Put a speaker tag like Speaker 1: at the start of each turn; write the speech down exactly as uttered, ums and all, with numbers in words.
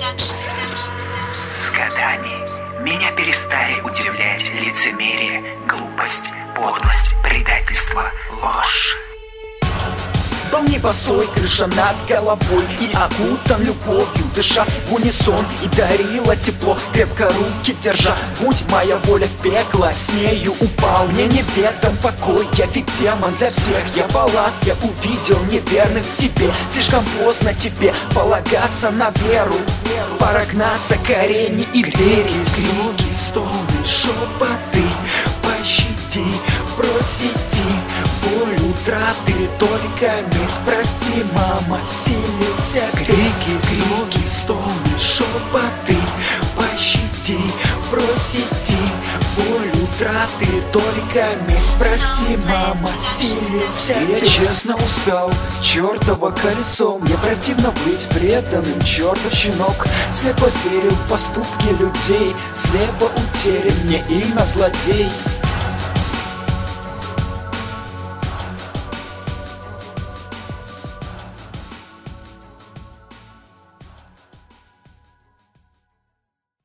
Speaker 1: С годами меня перестали удивлять лицемерие, глупость, подлость, предательство, ложь.
Speaker 2: Был не босой, крыша над головой, и окутан любовью, дыша в унисон, и дарила тепло, крепко руки держа. Будь моя воля в пекло, с нею упал. Мне неведом покой, я ведь демон для всех. Я балласт, я увидел неверных в тебе. Слишком поздно тебе полагаться на веру. Пора гнаться к арене и верить. Звуки, стоны, шепоты, пощади, брось идти. Боль утраты, только месть, прости, мама, силился крики, звуки, стоны, шепоты, пощади, брось идти. Боль утраты, только месть, прости, мама, силился крики. Я честно устал, чертово колесо. Мне противно быть преданным, чертов щенок. Слепо верил в поступки людей, слепо утерян мне имя злодей.